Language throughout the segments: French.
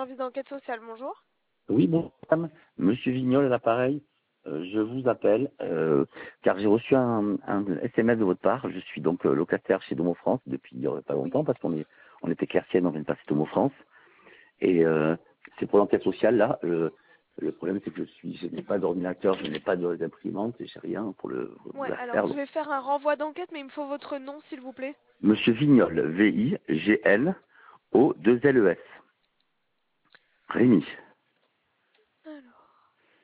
service d'enquête sociale, bonjour. Oui, bon, madame, Monsieur Vignol à l'appareil. Je vous appelle car j'ai reçu un SMS de votre part. Je suis donc locataire chez Domo France depuis pas Oui. longtemps parce on était clercienne, on vient de passer Domo France. Et c'est pour l'enquête sociale là. Le problème c'est que je n'ai pas d'ordinateur, je n'ai pas d'imprimante, j'ai rien pour Ouais, la alors faire. je vais faire un renvoi d'enquête, mais il me faut votre nom, s'il vous plaît. Monsieur Vignol, Viglolo, Rémi, Alors.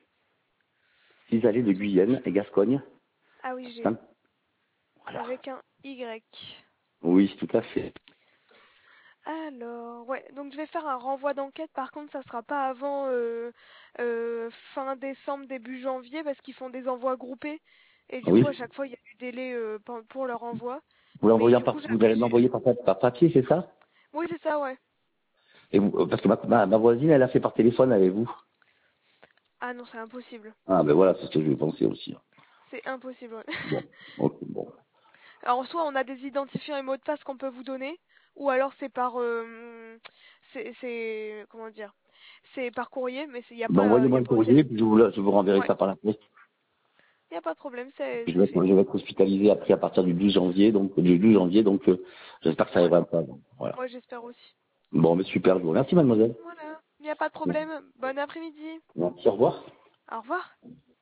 6 allées de Guyenne et Gascogne. Ah oui, j'ai. Saint- Voilà. Avec un Y. Oui, tout à fait. Alors, ouais, donc je vais faire un renvoi d'enquête. Par contre, ça sera pas avant fin décembre, début janvier, parce qu'ils font des envois groupés. Et du coup, Oui. à chaque fois, il y a du délai pour leur envoi. Vous Mais l'envoyez du coup, vous allez l'envoyer par papier, c'est ça? oui, c'est ça, ouais. Et parce que ma voisine, elle a fait par téléphone avec vous. Ah non, c'est impossible. Ah ben voilà, c'est ce que je pensais aussi. C'est impossible, ouais. Bon, ok, bon. Alors, soit on a des identifiants et mots de passe qu'on peut vous donner, ou alors c'est par, comment dire, c'est par courrier, mais il n'y a Ben, pas, y envoyez-moi a le pas aussi. courrier, puis je vous renverrai Ouais, ça par la poste. il n'y a pas de problème, Puis c'est fait. je vais être hospitalisé après à partir du 12 janvier, donc j'espère que ça Ouais, arrivera pas avant. Voilà. moi j'espère aussi. Bon, mais super, je vous remercie, mademoiselle. Voilà, il n'y a pas de problème. Bon après-midi. Merci, au revoir. Au revoir.